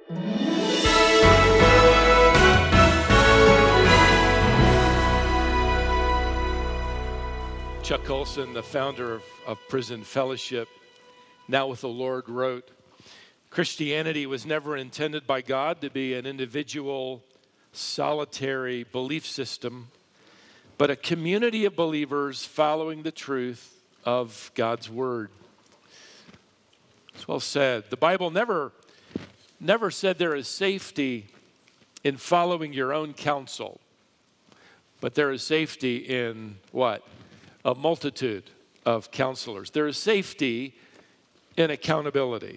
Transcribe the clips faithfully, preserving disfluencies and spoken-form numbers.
Chuck Colson, the founder of, of Prison Fellowship, Now with the Lord, wrote, Christianity was never intended by God to be an individual, solitary belief system, but a community of believers following the truth of God's Word. It's well said. The Bible never, never said there is safety in following your own counsel, but there is safety in what? A multitude of counselors. There is safety in accountability.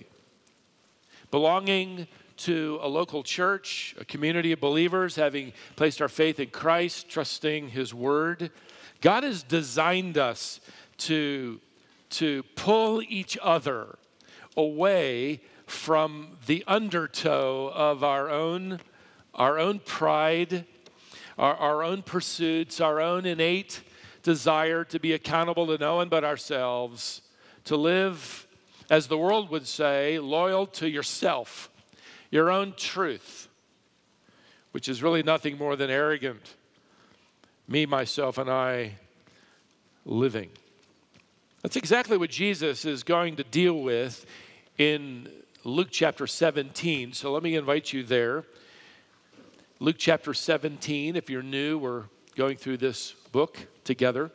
Belonging to a local church, a community of believers, having placed our faith in Christ, trusting His Word, God has designed us to, to pull each other away from the undertow of our own, our own pride, our, our own pursuits, our own innate desire to be accountable to no one but ourselves, to live, as the world would say, loyal to yourself, your own truth, which is really nothing more than arrogant, me, myself, and I living. That's exactly what Jesus is going to deal with in Luke chapter seventeen. So let me invite you there. Luke chapter seventeen, if you're new, we're going through this book together.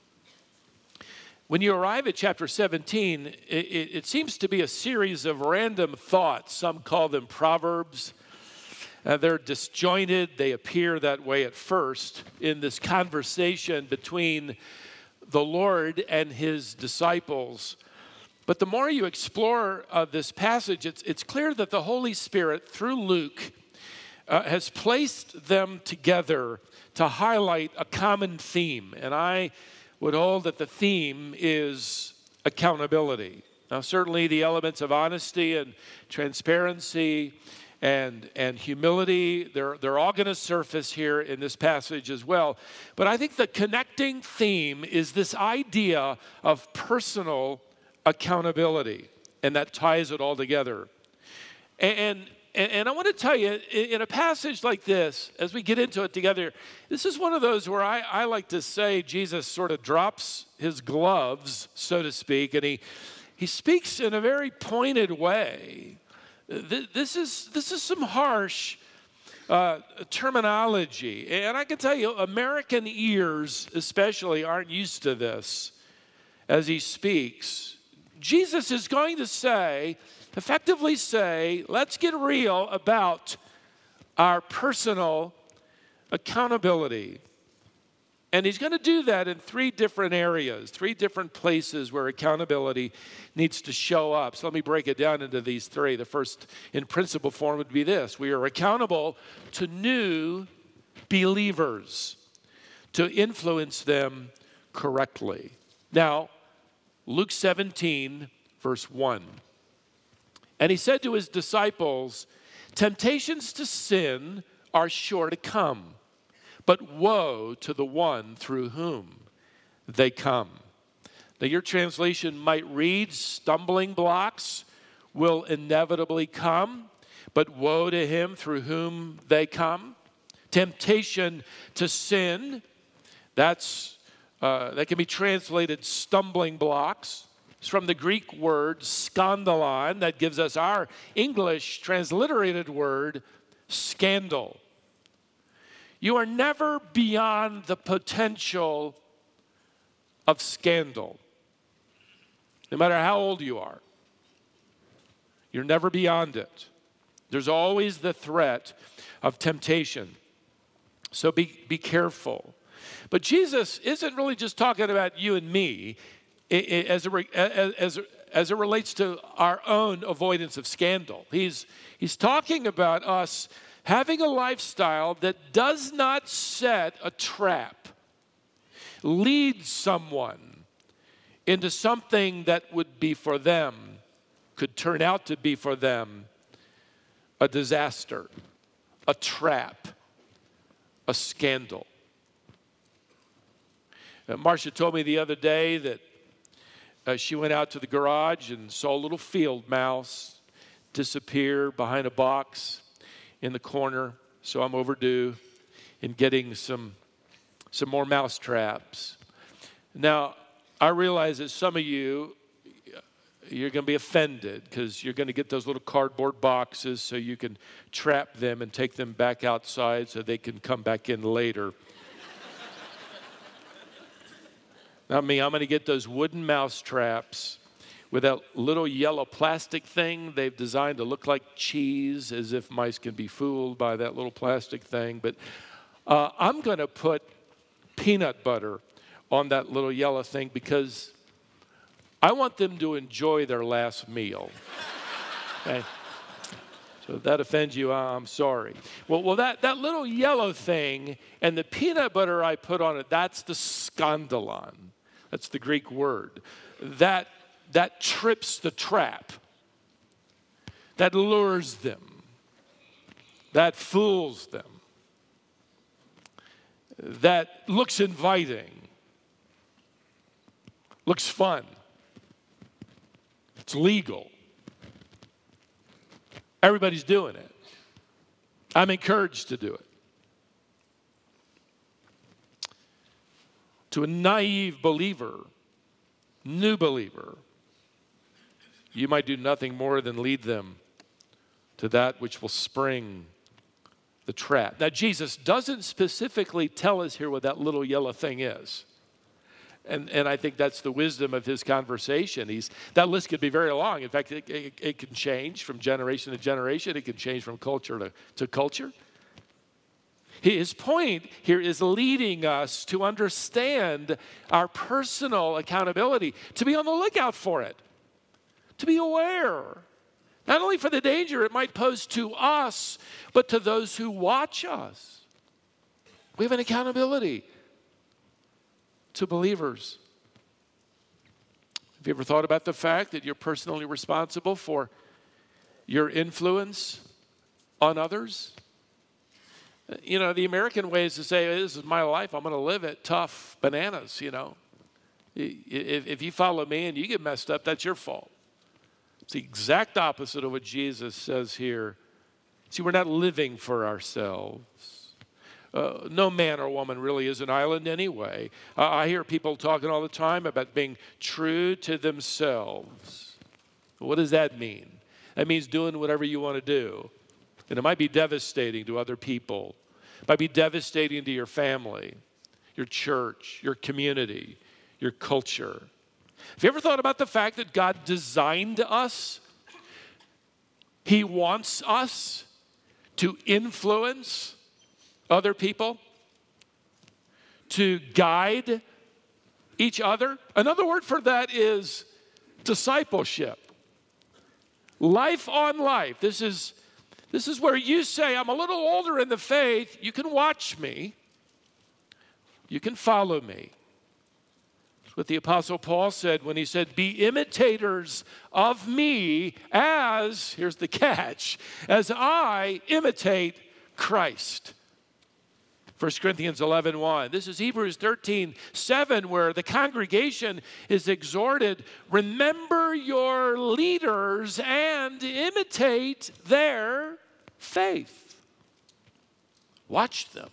When you arrive at chapter seventeen, it, it, it seems to be a series of random thoughts. Some call them proverbs. Uh, they're disjointed. They appear that way at first in this conversation between the Lord and His disciples. But the more you explore uh, this passage, it's, it's clear that the Holy Spirit, through Luke, uh, has placed them together to highlight a common theme. And I would hold that the theme is accountability. Now, certainly the elements of honesty and transparency and, and humility, they're, they're all going to surface here in this passage as well. But I think the connecting theme is this idea of personal accountability, and that ties it all together. And, and, and I want to tell you, in a passage like this, as we get into it together, this is one of those where I, I like to say Jesus sort of drops his gloves, so to speak, and he, he speaks in a very pointed way. This is, this is some harsh uh, terminology. And I can tell you, American ears especially aren't used to this as he speaks. Jesus is going to say, effectively say, let's get real about our personal accountability. And he's going to do that in three different areas, three different places where accountability needs to show up. So let me break it down into these three. The first, in principle form, would be this. We are accountable to new believers to influence them correctly. Now, Luke seventeen, verse one. And he said to his disciples, temptations to sin are sure to come, but woe to the one through whom they come. Now, your translation might read, stumbling blocks will inevitably come, but woe to him through whom they come. Temptation to sin, that's uh, that can be translated stumbling blocks. It's from the Greek word skandalon that gives us our English transliterated word scandal. You are never beyond the potential of scandal, no matter how old you are. You're never beyond it. There's always the threat of temptation. So be, be careful. But Jesus isn't really just talking about you and me as it, as, as it relates to our own avoidance of scandal. He's, he's talking about us having a lifestyle that does not set a trap, lead someone into something that would be for them, could turn out to be for them a disaster, a trap, a scandal. Uh, Marcia told me the other day that uh, she went out to the garage and saw a little field mouse disappear behind a box in the corner, so I'm overdue in getting some, some more mouse traps. Now, I realize that some of you, you're going to be offended because you're going to get those little cardboard boxes so you can trap them and take them back outside so they can come back in later. Not me, I'm going to get those wooden mouse traps with that little yellow plastic thing they've designed to look like cheese, as if mice can be fooled by that little plastic thing. But uh, I'm going to put peanut butter on that little yellow thing because I want them to enjoy their last meal. Okay? So if that offends you, I'm sorry. Well, well that, that little yellow thing and the peanut butter I put on it, that's the scandalon. That's the Greek word. That, that trips the trap. That lures them. That fools them. That looks inviting. Looks fun. It's legal. Everybody's doing it. I'm encouraged to do it. To a naive believer, new believer, you might do nothing more than lead them to that which will spring the trap. Now, Jesus doesn't specifically tell us here what that little yellow thing is. And, and I think that's the wisdom of his conversation. He's, that list could be very long. In fact, it, it, it can change from generation to generation. It can change from culture to, to culture. His point here is leading us to understand our personal accountability, to be on the lookout for it, to be aware, not only for the danger it might pose to us, but to those who watch us. We have an accountability to believers. Have you ever thought about the fact that you're personally responsible for your influence on others? You know, the American way is to say, this is my life, I'm going to live it, tough bananas, you know. If, if you follow me and you get messed up, that's your fault. It's the exact opposite of what Jesus says here. See, we're not living for ourselves. Uh, no man or woman really is an island anyway. Uh, I hear people talking all the time about being true to themselves. What does that mean? That means doing whatever you want to do. And it might be devastating to other people. It might be devastating to your family, your church, your community, your culture. Have you ever thought about the fact that God designed us? He wants us to influence other people, to guide each other. Another word for that is discipleship. Life on life. This is This is where you say, I'm a little older in the faith. You can watch me. You can follow me. That's what the Apostle Paul said when he said, be imitators of me as, here's the catch, as I imitate Christ. First Corinthians eleven one. This is Hebrews thirteen seven, where the congregation is exhorted, remember your leaders and imitate their faith. Watch them.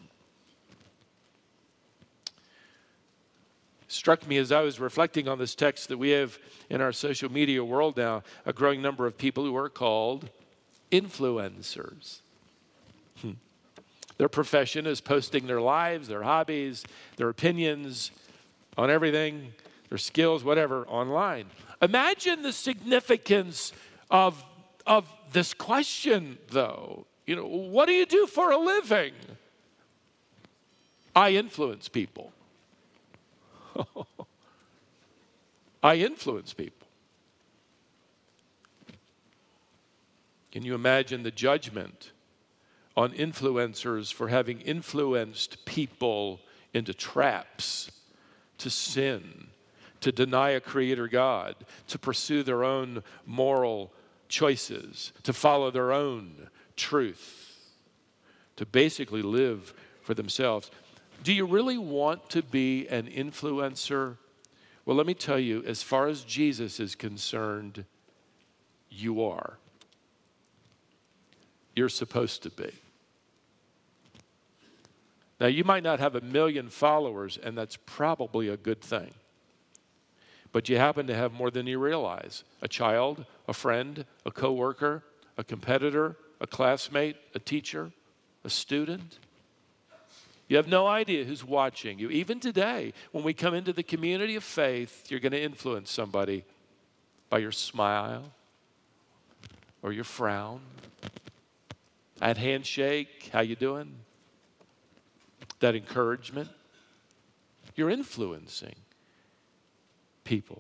Struck me as I was reflecting on this text that we have in our social media world now a growing number of people who are called influencers. Hmm. Their profession is posting their lives, their hobbies, their opinions on everything, their skills, whatever, online. Imagine the significance of, of this question, though. You know, what do you do for a living? I influence people. I influence people. Can you imagine the judgment on influencers for having influenced people into traps, to sin, to deny a creator God, to pursue their own moral choices, to follow their own truth, to basically live for themselves? Do you really want to be an influencer? Well, let me tell you, as far as Jesus is concerned, you are. you're supposed to be. Now, you might not have a million followers, and that's probably a good thing. But you happen to have more than you realize. A child, a friend, a coworker, a competitor, a classmate, a teacher, a student. You have no idea who's watching you. Even today, when we come into the community of faith, you're going to influence somebody by your smile or your frown. That handshake, how you doing? That encouragement. You're influencing people.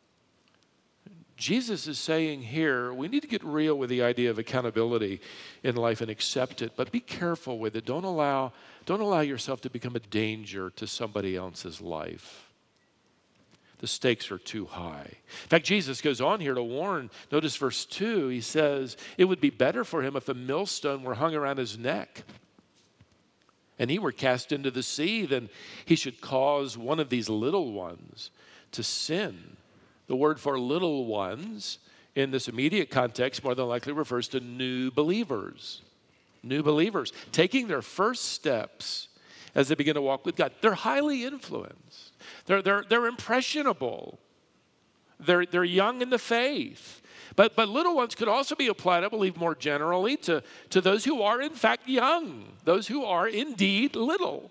Jesus is saying here, we need to get real with the idea of accountability in life and accept it, but be careful with it. Don't allow, don't allow yourself to become a danger to somebody else's life. The stakes are too high. In fact, Jesus goes on here to warn. Notice verse two, he says, it would be better for him if a millstone were hung around his neck and he were cast into the sea than he should cause one of these little ones to sin. The word for little ones in this immediate context more than likely refers to new believers. New believers taking their first steps as they begin to walk with God. They're highly influenced. They're, they're, they're impressionable. They're, they're young in the faith. But, but little ones could also be applied, I believe, more generally to, to those who are in fact young, those who are indeed little.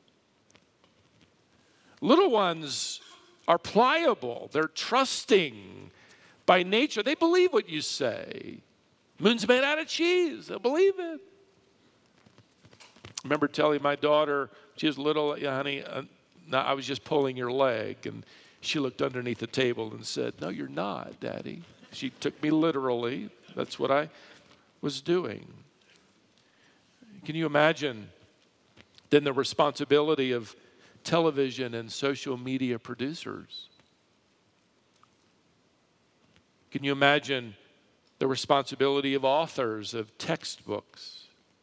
Little ones are pliable. They're trusting by nature. They believe what you say. Moon's made out of cheese. They'll believe it. I remember telling my daughter, she was little, yeah, honey, uh, no, I was just pulling your leg. And she looked underneath the table and said, no, you're not, Daddy. She took me literally. That's what I was doing. Can you imagine then the responsibility of television and social media producers? Can you imagine the responsibility of authors of textbooks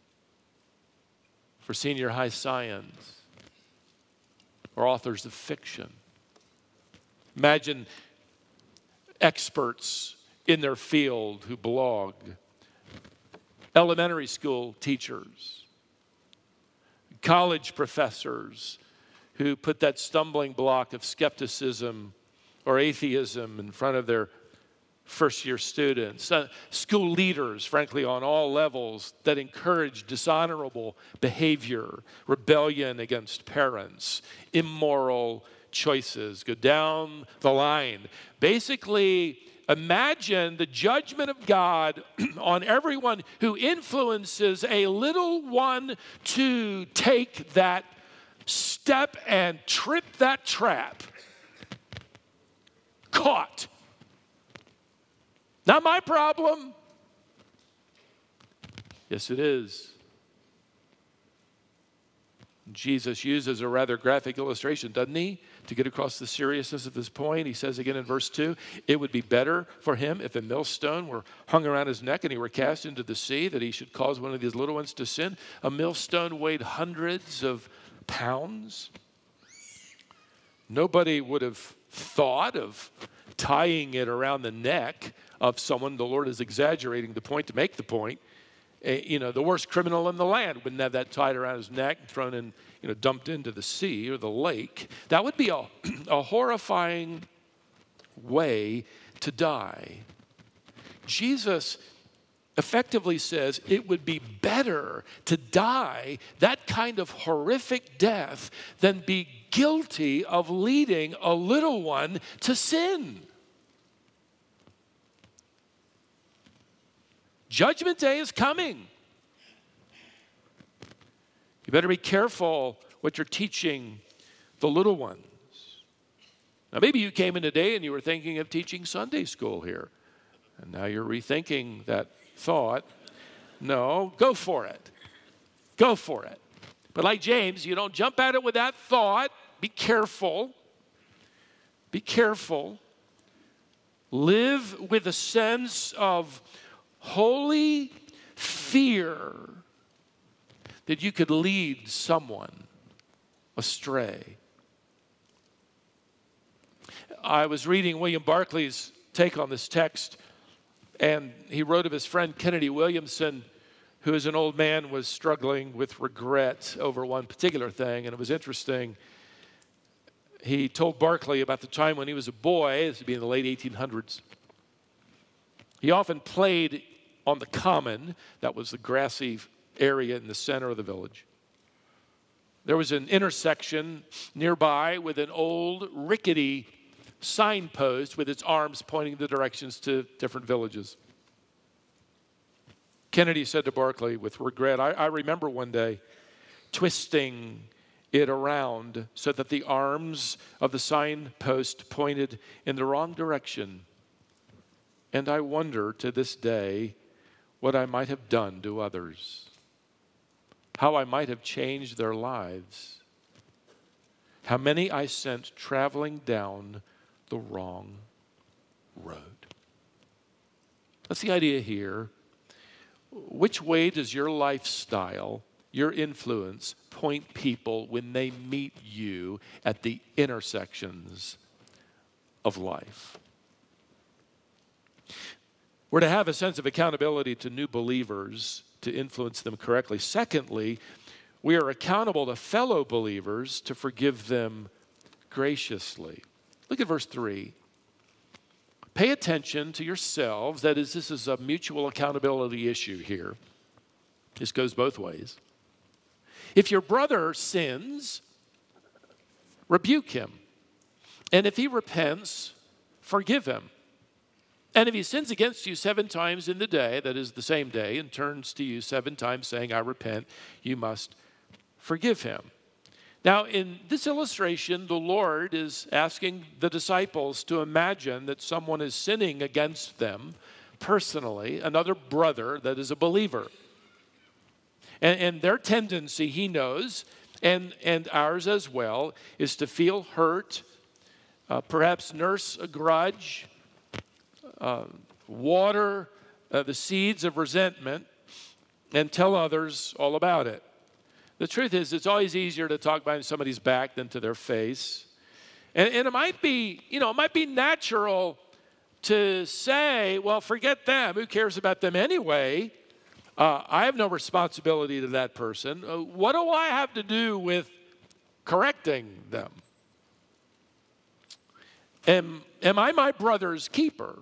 for senior high science or authors of fiction? Imagine experts in their field who blog, elementary school teachers, college professors who put that stumbling block of skepticism or atheism in front of their first-year students, uh, school leaders, frankly, on all levels that encourage dishonorable behavior, rebellion against parents, immoral choices, go down the line. Basically, imagine the judgment of God on everyone who influences a little one to take that step and trip that trap. Caught. Not my problem. Yes, it is. Jesus uses a rather graphic illustration, doesn't he, to get across the seriousness of this point. He says again in verse two, it would be better for him if a millstone were hung around his neck and he were cast into the sea, that he should cause one of these little ones to sin. A millstone weighed hundreds of pounds. Nobody would have thought of tying it around the neck of someone. The Lord is exaggerating the point to make the point. Uh, you know, the worst criminal in the land wouldn't have that tied around his neck and thrown in, you know, dumped into the sea or the lake. That would be a, a horrifying way to die. Jesus effectively says it would be better to die that kind of horrific death than be guilty of leading a little one to sin. Judgment day is coming. You better be careful what you're teaching the little ones. Now, maybe you came in today and you were thinking of teaching Sunday school here, and now you're rethinking that thought. No, go for it. Go for it. But like James, you don't jump at it with that thought. Be careful. Be careful. Live with a sense of holy fear that you could lead someone astray. I was reading William Barclay's take on this text, and he wrote of his friend Kennedy Williamson, who as an old man was struggling with regret over one particular thing. And it was interesting. He told Barclay about the time when he was a boy, this would be in the late eighteen hundreds. He often played on the common, that was the grassy area in the center of the village. There was an intersection nearby with an old rickety signpost with its arms pointing the directions to different villages. Kennedy said to Barclay with regret, I, I remember one day twisting it around so that the arms of the signpost pointed in the wrong direction. And I wonder to this day what I might have done to others, how I might have changed their lives, how many I sent traveling down the wrong road. That's the idea here. Which way does your lifestyle, your influence, point people when they meet you at the intersections of life? We're to have a sense of accountability to new believers to influence them correctly. Secondly, we are accountable to fellow believers to forgive them graciously. Look at verse three. Pay attention to yourselves. That is, this is a mutual accountability issue here. This goes both ways. If your brother sins, rebuke him. And if he repents, forgive him. And if he sins against you seven times in the day, that is the same day, and turns to you seven times saying, I repent, you must forgive him. Now, in this illustration, the Lord is asking the disciples to imagine that someone is sinning against them personally, another brother that is a believer. And, and their tendency, he knows, and, and ours as well, is to feel hurt, uh, perhaps nurse a grudge, uh, water uh, the seeds of resentment, and tell others all about it. The truth is, it's always easier to talk behind somebody's back than to their face. And, and it might be, you know, it might be natural to say, well, forget them. Who cares about them anyway? Uh, I have no responsibility to that person. Uh, what do I have to do with correcting them? Am, am I my brother's keeper?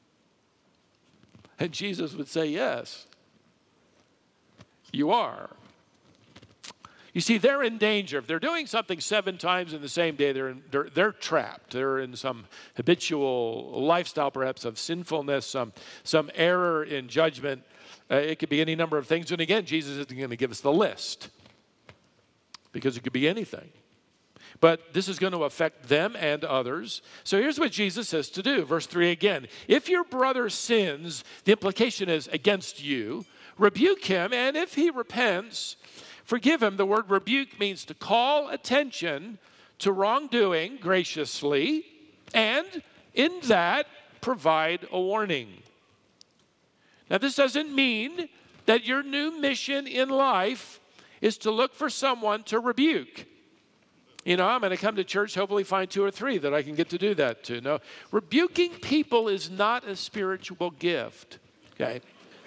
And Jesus would say, yes, you are. You see, they're in danger. If they're doing something seven times in the same day, they're, in, they're, they're trapped. They're in some habitual lifestyle, perhaps, of sinfulness, some, some error in judgment. Uh, it could be any number of things. And again, Jesus isn't going to give us the list because it could be anything. But this is going to affect them and others. So here's what Jesus says to do. Verse three again. If your brother sins, the implication is against you, rebuke him, and if he repents, forgive him. The word rebuke means to call attention to wrongdoing graciously, and in that, provide a warning. Now, this doesn't mean that your new mission in life is to look for someone to rebuke. You know, I'm going to come to church, hopefully find two or three that I can get to do that to. No, rebuking people is not a spiritual gift, okay?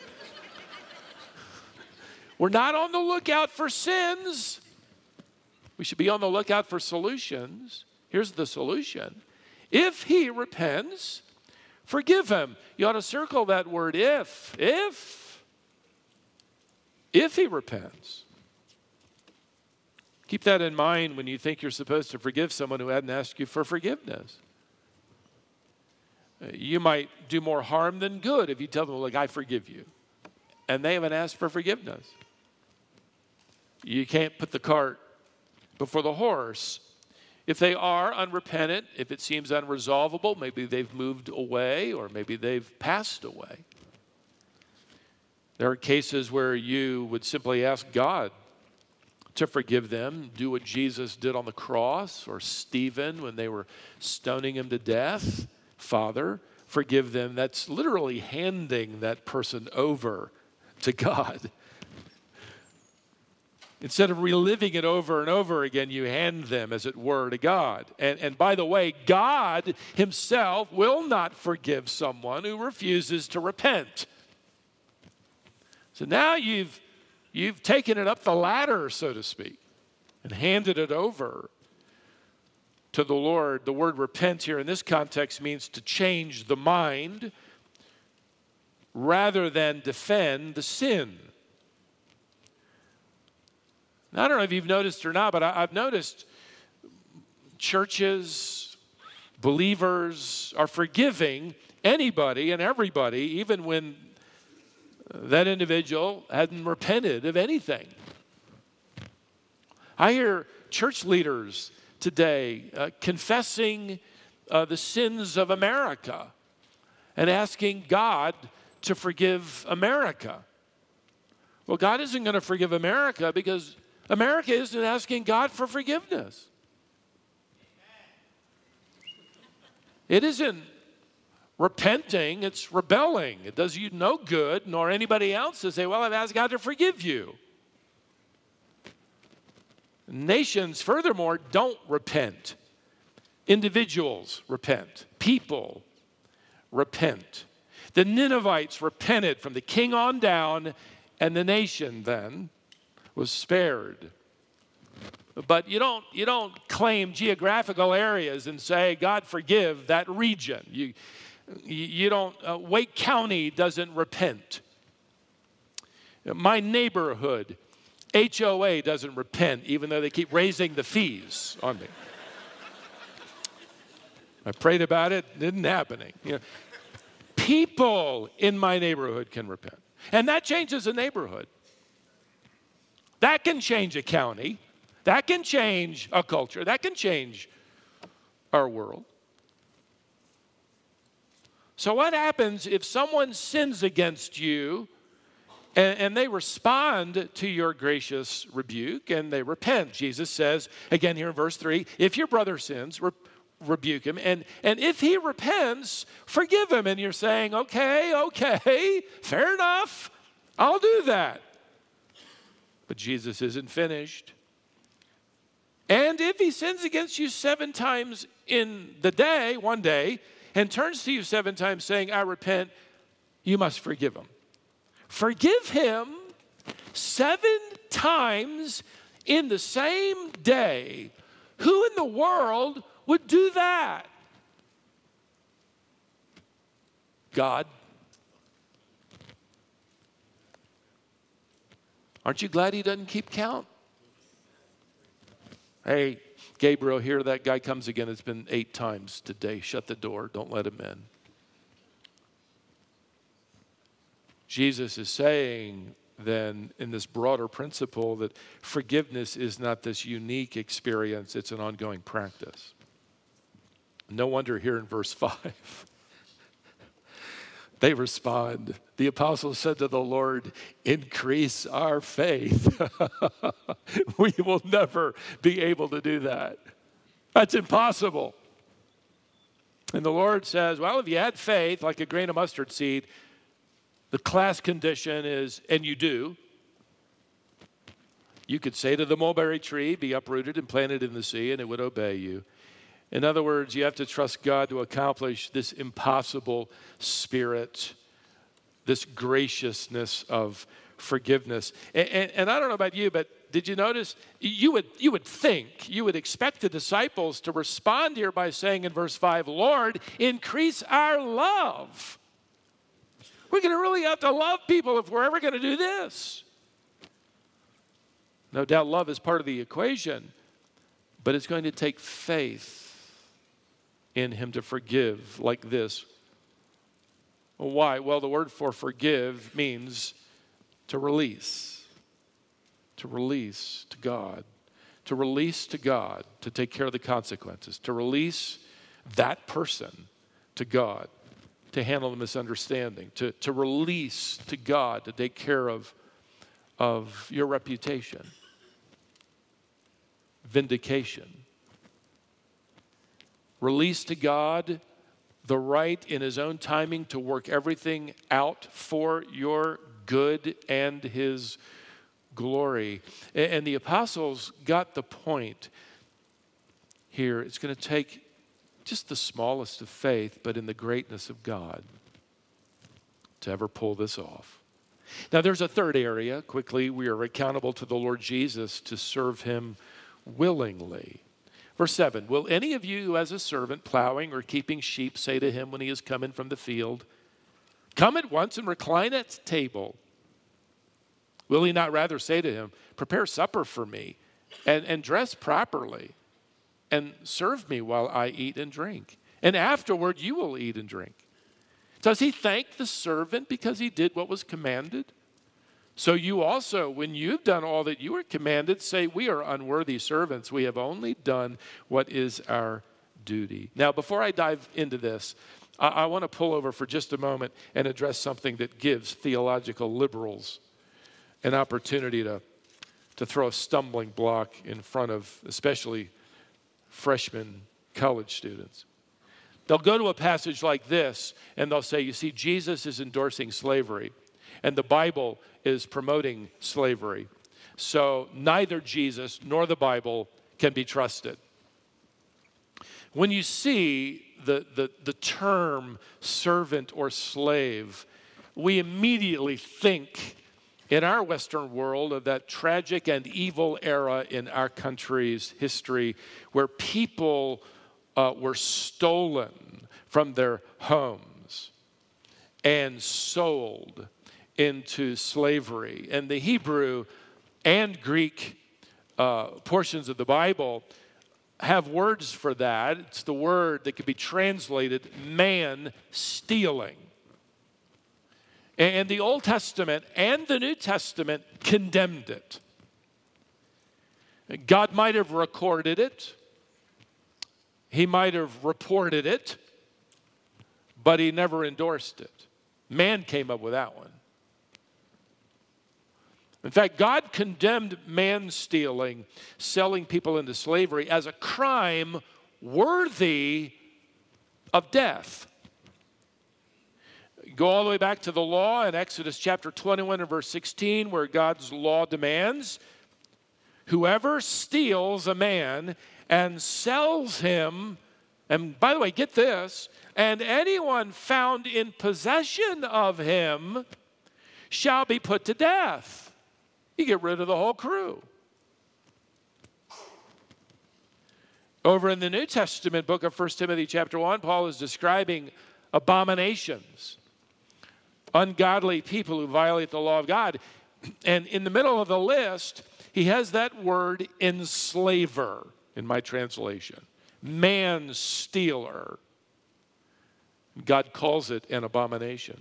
We're not on the lookout for sins. We should be on the lookout for solutions. Here's the solution. If he repents, forgive him. You ought to circle that word if. If. If he repents. Keep that in mind when you think you're supposed to forgive someone who hadn't asked you for forgiveness. You might do more harm than good if you tell them, like, I forgive you. And they haven't asked for forgiveness. You can't put the cart before the horse. If they are unrepentant, if it seems unresolvable, maybe they've moved away or maybe they've passed away. There are cases where you would simply ask God to forgive them, do what Jesus did on the cross or Stephen when they were stoning him to death. Father, forgive them. That's literally handing that person over to God. Instead of reliving it over and over again, you hand them, as it were, to God. And, and by the way, God himself will not forgive someone who refuses to repent. So now you've you've taken it up the ladder, so to speak, and handed it over to the Lord. The word repent here in this context means to change the mind rather than defend the sin. Now, I don't know if you've noticed or not, but I, I've noticed churches, believers are forgiving anybody and everybody, even when that individual hadn't repented of anything. I hear church leaders today uh, confessing uh, the sins of America and asking God to forgive America. Well, God isn't going to forgive America because America isn't asking God for forgiveness. It isn't repenting, it's rebelling. It does you no good, nor anybody else, to say, well, I've asked God to forgive you. Nations, furthermore, don't repent. Individuals repent. People repent. The Ninevites repented from the king on down, and the nation then was spared. But you don't, you don't claim geographical areas and say, God forgive that region. You, you don't, uh, Wake County doesn't repent. My neighborhood, H O A doesn't repent, even though they keep raising the fees on me. I prayed about it, it isn't happening. You know, people in my neighborhood can repent. And that changes a neighborhood. That can change a county. That can change a culture. That can change our world. So what happens if someone sins against you and, and they respond to your gracious rebuke and they repent? Jesus says, again here in verse three, if your brother sins, re- rebuke him. And, and if he repents, forgive him. And you're saying, okay, okay, fair enough. I'll do that. But Jesus isn't finished. And if he sins against you seven times in the day, one day, and turns to you seven times saying, I repent, you must forgive him. Forgive him seven times in the same day. Who in the world would do that? God. Aren't you glad he doesn't keep count? Hey, Gabriel, here that guy comes again. It's been eight times today. Shut the door. Don't let him in. Jesus is saying then in this broader principle that forgiveness is not this unique experience. It's an ongoing practice. No wonder here in verse five, they respond. The apostles said to the Lord, increase our faith. We will never be able to do that. That's impossible. And the Lord says, well, if you had faith like a grain of mustard seed, the class condition is, and you do, you could say to the mulberry tree, be uprooted and planted in the sea, and it would obey you. In other words, you have to trust God to accomplish this impossible spirit, this graciousness of forgiveness. And, and, and I don't know about you, but did you notice? You would, you would think, you would expect the disciples to respond here by saying in verse five, Lord, increase our love. We're going to really have to love people if we're ever going to do this. No doubt love is part of the equation, but it's going to take faith in him to forgive like this. Well, why? Well, the word for forgive means to release. To release to God. To release to God to take care of the consequences. To release that person to God to handle the misunderstanding. To, to release to God to take care of, of your reputation. Vindication. Release to God the right in his own timing to work everything out for your good and his glory. And the apostles got the point here. It's going to take just the smallest of faith, but in the greatness of God, to ever pull this off. Now, there's a third area. Quickly, we are accountable to the Lord Jesus to serve him willingly. Verse seven, will any of you as a servant plowing or keeping sheep say to him when he is coming from the field, come at once and recline at table? Will he not rather say to him, prepare supper for me and, and dress properly and serve me while I eat and drink? And afterward you will eat and drink. Does he thank the servant because he did what was commanded? So you also, when you've done all that you were commanded, say, we are unworthy servants. We have only done what is our duty. Now, before I dive into this, I, I want to pull over for just a moment and address something that gives theological liberals an opportunity to, to throw a stumbling block in front of especially freshman college students. They'll go to a passage like this and they'll say, you see, Jesus is endorsing slavery and the Bible is promoting slavery. So neither Jesus nor the Bible can be trusted. When you see the, the, the term servant or slave, we immediately think in our Western world of that tragic and evil era in our country's history where people uh, were stolen from their homes and sold into slavery. And the Hebrew and Greek uh, portions of the Bible have words for that. It's the word that could be translated man stealing. And the Old Testament and the New Testament condemned it. God might have recorded it. He might have reported it, but he never endorsed it. Man came up with that one. In fact, God condemned man stealing, selling people into slavery as a crime worthy of death. Go all the way back to the law in Exodus chapter twenty-one and verse sixteen, where God's law demands, whoever steals a man and sells him, and by the way, get this, and anyone found in possession of him shall be put to death. You get rid of the whole crew. Over in the New Testament book of First Timothy chapter one, Paul is describing abominations, ungodly people who violate the law of God. And in the middle of the list, he has that word enslaver in my translation, man stealer. God calls it an abomination.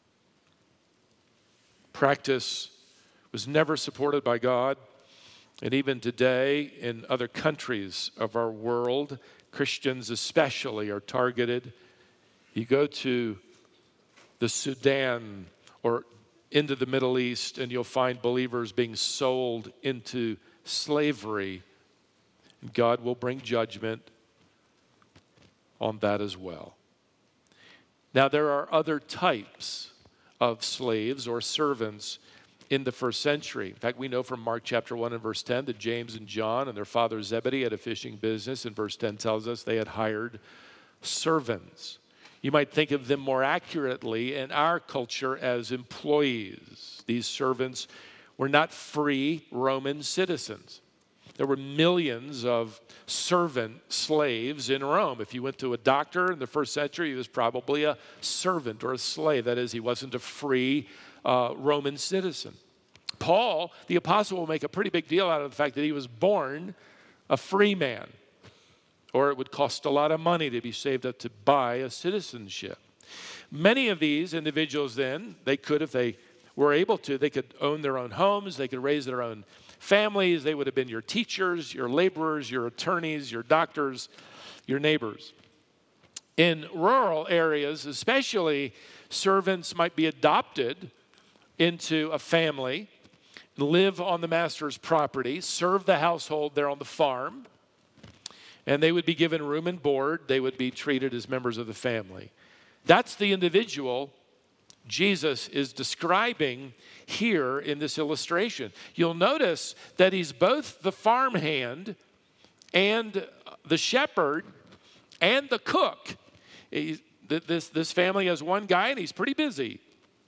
Practice was never supported by God. And even today, in other countries of our world, Christians especially are targeted. You go to the Sudan or into the Middle East, and you'll find believers being sold into slavery. And God will bring judgment on that as well. Now, there are other types of slaves or servants in the first century. In fact, we know from Mark chapter one and verse ten that James and John and their father Zebedee had a fishing business, and verse ten tells us they had hired servants. You might think of them more accurately in our culture as employees. These servants were not free Roman citizens. There were millions of servant slaves in Rome. If you went to a doctor in the first century, he was probably a servant or a slave. That is, he wasn't a free uh, Roman citizen. Paul, the apostle, will make a pretty big deal out of the fact that he was born a free man, or it would cost a lot of money to be saved up to buy a citizenship. Many of these individuals then, they could, if they were able to, they could own their own homes, they could raise their own families, they would have been your teachers, your laborers, your attorneys, your doctors, your neighbors. In rural areas, especially, servants might be adopted into a family, live on the master's property, serve the household there on the farm, and they would be given room and board. They would be treated as members of the family. That's the individual Jesus is describing here in this illustration. You'll notice that he's both the farmhand and the shepherd and the cook. He, this, this family has one guy and he's pretty busy.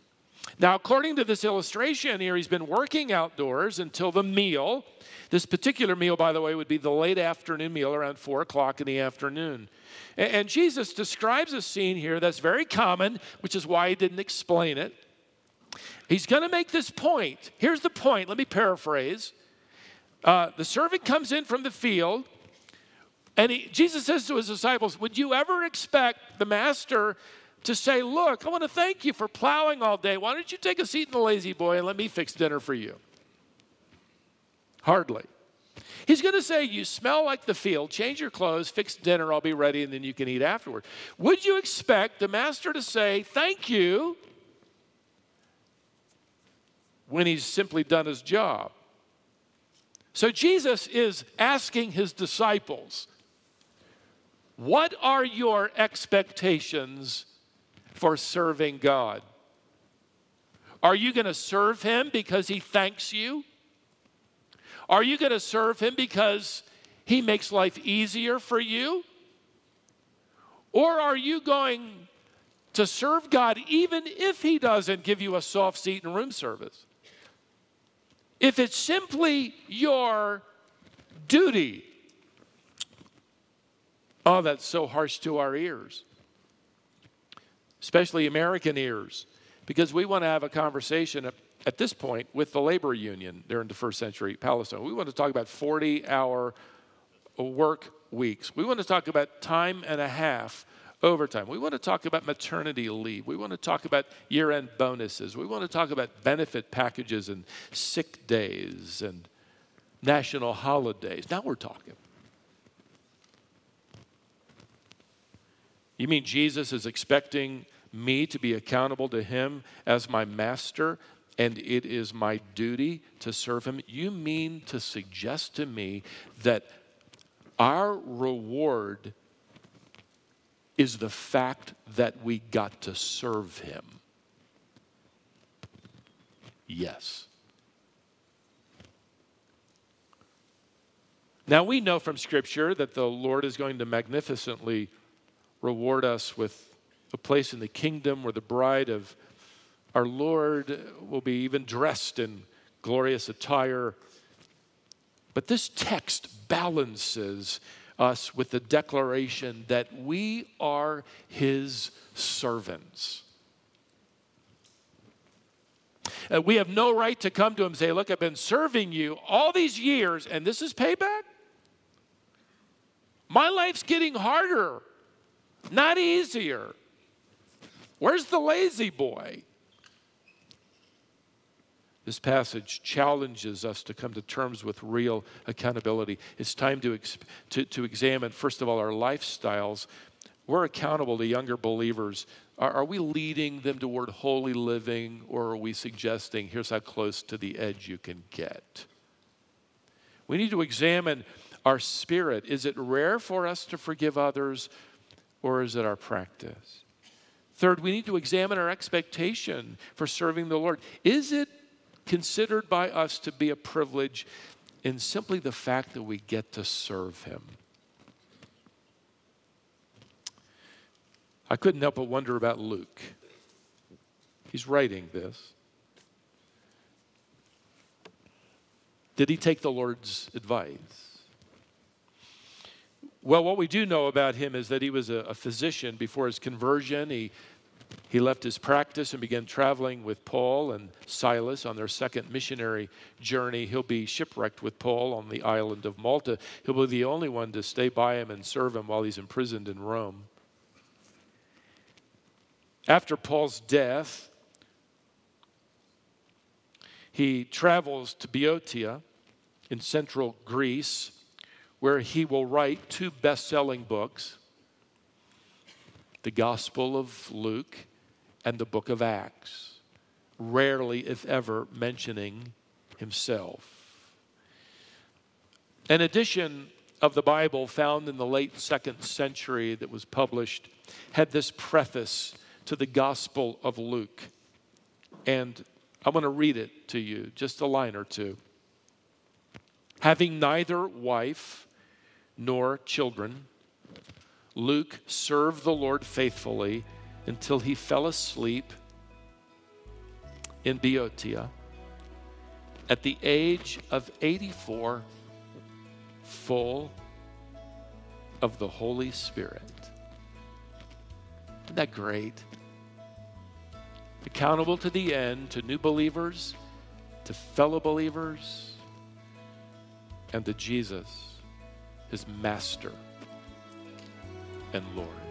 Now, according to this illustration here, he's been working outdoors until the meal. This particular meal, by the way, would be the late afternoon meal around four o'clock in the afternoon. And Jesus describes a scene here that's very common, which is why he didn't explain it. He's going to make this point. Here's the point. Let me paraphrase. Uh, the servant comes in from the field, and he, Jesus says to his disciples, would you ever expect the master to say, look, I want to thank you for plowing all day. Why don't you take a seat in the lazy boy and let me fix dinner for you? Hardly. He's going to say, you smell like the field. Change your clothes, fix dinner, I'll be ready, and then you can eat afterward. Would you expect the master to say, thank you, when he's simply done his job? So Jesus is asking his disciples, what are your expectations for serving God? Are you going to serve him because he thanks you? Are you going to serve him because he makes life easier for you? Or are you going to serve God even if he doesn't give you a soft seat and room service? If it's simply your duty. Oh, that's so harsh to our ears, especially American ears, because we want to have a conversation at, at this point with the labor union during the first century Palestine. We want to talk about forty-hour work weeks. We want to talk about time and a half overtime. We want to talk about maternity leave. We want to talk about year-end bonuses. We want to talk about benefit packages and sick days and national holidays. Now we're talking. You mean Jesus is expecting me to be accountable to him as my master, and it is my duty to serve him? You mean to suggest to me that our reward is the fact that we got to serve him? Yes. Now we know from Scripture that the Lord is going to magnificently reward us with a place in the kingdom where the bride of our Lord will be even dressed in glorious attire. But this text balances us with the declaration that we are his servants. Uh, we have no right to come to him and say, look, I've been serving you all these years, and this is payback? My life's getting harder, not easier. Where's the lazy boy? This passage challenges us to come to terms with real accountability. It's time to, to, to examine, first of all, our lifestyles. We're accountable to younger believers. Are, are we leading them toward holy living, or are we suggesting, here's how close to the edge you can get? We need to examine our spirit. Is it rare for us to forgive others, or is it our practice? Third, we need to examine our expectation for serving the Lord. Is it considered by us to be a privilege in simply the fact that we get to serve him? I couldn't help but wonder about Luke. He's writing this. Did he take the Lord's advice? Well, what we do know about him is that he was a, a physician before his conversion. He He left his practice and began traveling with Paul and Silas on their second missionary journey. He'll be shipwrecked with Paul on the island of Malta. He'll be the only one to stay by him and serve him while he's imprisoned in Rome. After Paul's death, he travels to Boeotia in central Greece, where he will write two best-selling books, the Gospel of Luke and the book of Acts, rarely, if ever, mentioning himself. An edition of the Bible found in the late second century that was published had this preface to the Gospel of Luke. And I'm going to read it to you, just a line or two. Having neither wife nor children, Luke served the Lord faithfully until he fell asleep in Boeotia at the age of eighty-four, full of the Holy Spirit. Isn't that great? Accountable to the end, to new believers, to fellow believers, and to Jesus, his master and Lord.